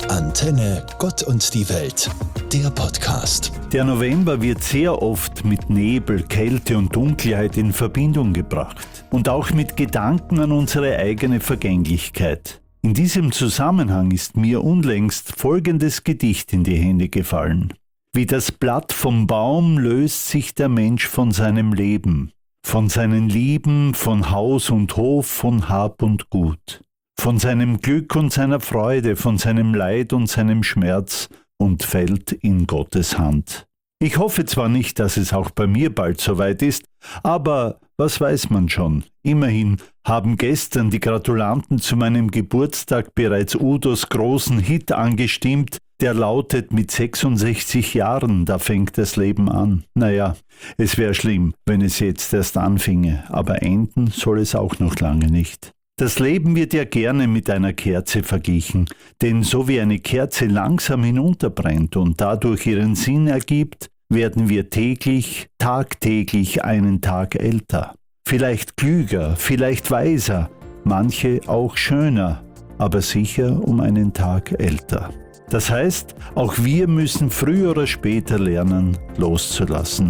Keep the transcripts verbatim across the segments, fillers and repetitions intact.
Antenne Gott und die Welt, der Podcast. Der November wird sehr oft mit Nebel, Kälte und Dunkelheit in Verbindung gebracht und auch mit Gedanken an unsere eigene Vergänglichkeit. In diesem Zusammenhang ist mir unlängst folgendes Gedicht in die Hände gefallen. Wie das Blatt vom Baum löst sich der Mensch von seinem Leben, von seinen Lieben, von Haus und Hof, von Hab und Gut, von seinem Glück und seiner Freude, von seinem Leid und seinem Schmerz und fällt in Gottes Hand. Ich hoffe zwar nicht, dass es auch bei mir bald soweit ist, aber was weiß man schon? Immerhin haben gestern die Gratulanten zu meinem Geburtstag bereits Udos großen Hit angestimmt, der lautet mit sechsundsechzig Jahren, da fängt das Leben an. Naja, es wäre schlimm, wenn es jetzt erst anfinge, aber enden soll es auch noch lange nicht. Das Leben wird ja gerne mit einer Kerze verglichen, denn so wie eine Kerze langsam hinunterbrennt und dadurch ihren Sinn ergibt, werden wir täglich, tagtäglich einen Tag älter. Vielleicht klüger, vielleicht weiser, manche auch schöner, aber sicher um einen Tag älter. Das heißt, auch wir müssen früher oder später lernen, loszulassen.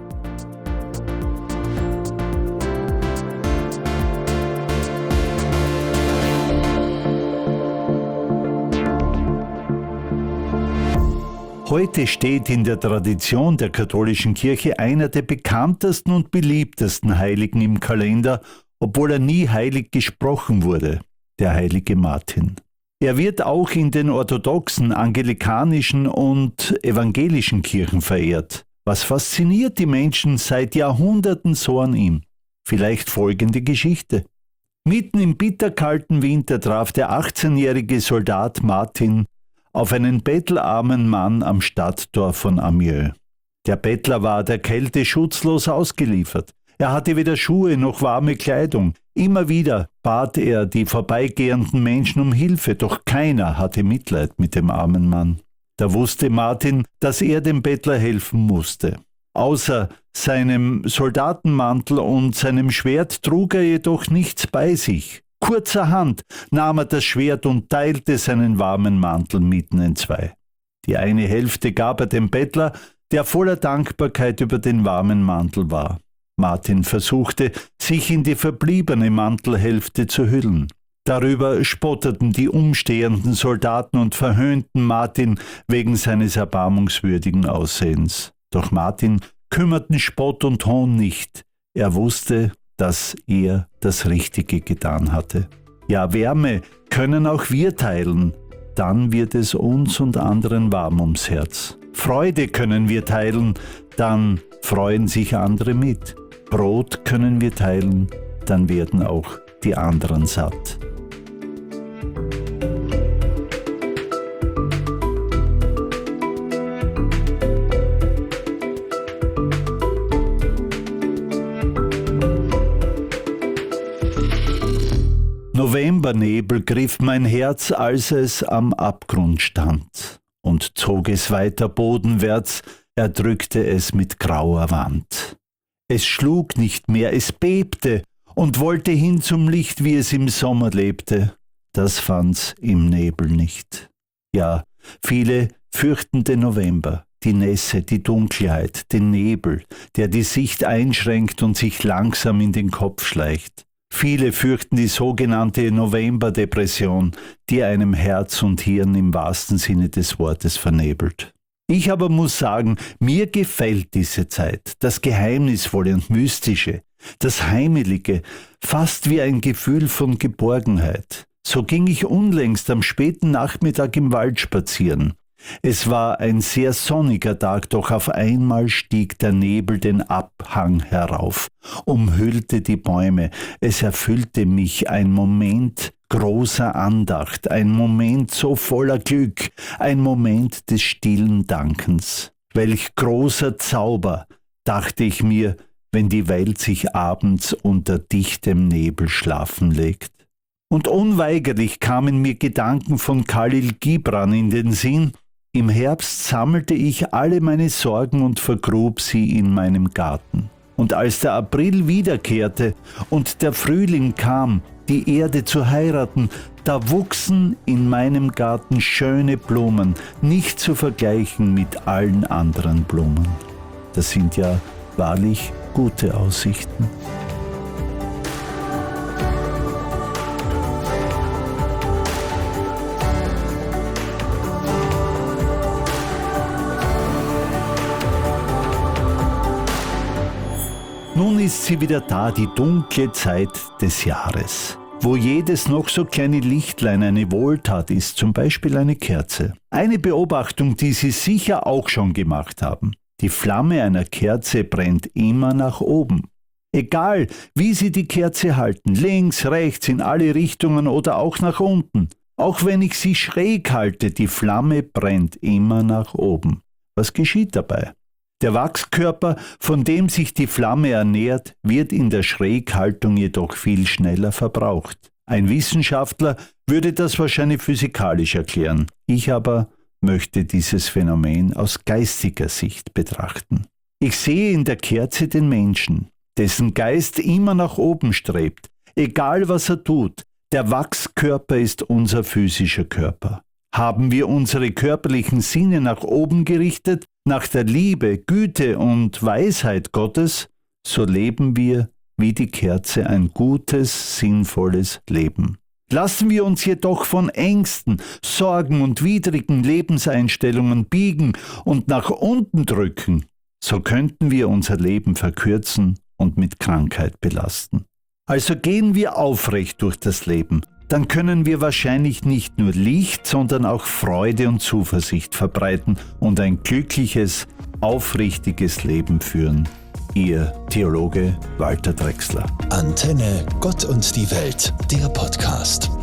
Heute steht in der Tradition der katholischen Kirche einer der bekanntesten und beliebtesten Heiligen im Kalender, obwohl er nie heilig gesprochen wurde, der heilige Martin. Er wird auch in den orthodoxen, anglikanischen und evangelischen Kirchen verehrt. Was fasziniert die Menschen seit Jahrhunderten so an ihm? Vielleicht folgende Geschichte. Mitten im bitterkalten Winter traf der achtzehnjährige Soldat Martin auf einen bettelarmen Mann am Stadttor von Amiens. Der Bettler war der Kälte schutzlos ausgeliefert. Er hatte weder Schuhe noch warme Kleidung. Immer wieder bat er die vorbeigehenden Menschen um Hilfe, doch keiner hatte Mitleid mit dem armen Mann. Da wusste Martin, dass er dem Bettler helfen musste. Außer seinem Soldatenmantel und seinem Schwert trug er jedoch nichts bei sich. Kurzerhand nahm er das Schwert und teilte seinen warmen Mantel mitten in zwei. Die eine Hälfte gab er dem Bettler, der voller Dankbarkeit über den warmen Mantel war. Martin versuchte, sich in die verbliebene Mantelhälfte zu hüllen. Darüber spotteten die umstehenden Soldaten und verhöhnten Martin wegen seines erbarmungswürdigen Aussehens. Doch Martin kümmerten Spott und Hohn nicht. Er wusste, dass er das Richtige getan hatte. Ja, Wärme können auch wir teilen, dann wird es uns und anderen warm ums Herz. Freude können wir teilen, dann freuen sich andere mit. Brot können wir teilen, dann werden auch die anderen satt. Novembernebel griff mein Herz, als es am Abgrund stand, und zog es weiter bodenwärts, erdrückte es mit grauer Wand. Es schlug nicht mehr, es bebte und wollte hin zum Licht, wie es im Sommer lebte. Das fand's im Nebel nicht. Ja, viele fürchten den November, die Nässe, die Dunkelheit, den Nebel, der die Sicht einschränkt und sich langsam in den Kopf schleicht. Viele fürchten die sogenannte Novemberdepression, die einem Herz und Hirn im wahrsten Sinne des Wortes vernebelt. Ich aber muss sagen, mir gefällt diese Zeit, das Geheimnisvolle und Mystische, das Heimelige, fast wie ein Gefühl von Geborgenheit. So ging ich unlängst am späten Nachmittag im Wald spazieren. Es war ein sehr sonniger Tag, doch auf einmal stieg der Nebel den Abhang herauf, umhüllte die Bäume. Es erfüllte mich ein Moment großer Andacht, ein Moment so voller Glück, ein Moment des stillen Dankens. Welch großer Zauber, dachte ich mir, wenn die Welt sich abends unter dichtem Nebel schlafen legt. Und unweigerlich kamen mir Gedanken von Khalil Gibran in den Sinn. Im Herbst sammelte ich alle meine Sorgen und vergrub sie in meinem Garten. Und als der April wiederkehrte und der Frühling kam, die Erde zu heiraten, Da wuchsen in meinem Garten schöne Blumen, nicht zu vergleichen mit allen anderen Blumen. Das sind ja wahrlich gute Aussichten. Nun ist sie wieder da, die dunkle Zeit des Jahres, wo jedes noch so kleine Lichtlein eine Wohltat ist, zum Beispiel eine Kerze. Eine Beobachtung, die Sie sicher auch schon gemacht haben. Die Flamme einer Kerze brennt immer nach oben. Egal, wie Sie die Kerze halten, links, rechts, in alle Richtungen oder auch nach unten. Auch wenn ich sie schräg halte, die Flamme brennt immer nach oben. Was geschieht dabei? Der Wachskörper, von dem sich die Flamme ernährt, wird in der Schräghaltung jedoch viel schneller verbraucht. Ein Wissenschaftler würde das wahrscheinlich physikalisch erklären. Ich aber möchte dieses Phänomen aus geistiger Sicht betrachten. Ich sehe in der Kerze den Menschen, dessen Geist immer nach oben strebt, egal was er tut. Der Wachskörper ist unser physischer Körper. Haben wir unsere körperlichen Sinne nach oben gerichtet, nach der Liebe, Güte und Weisheit Gottes, so leben wir wie die Kerze ein gutes, sinnvolles Leben. Lassen wir uns jedoch von Ängsten, Sorgen und widrigen Lebenseinstellungen biegen und nach unten drücken, so könnten wir unser Leben verkürzen und mit Krankheit belasten. Also gehen wir aufrecht durch das Leben, dann können wir wahrscheinlich nicht nur Licht, sondern auch Freude und Zuversicht verbreiten und ein glückliches, aufrichtiges Leben führen. Ihr Theologe Walter Drechsler. Antenne Gott und die Welt, der Podcast.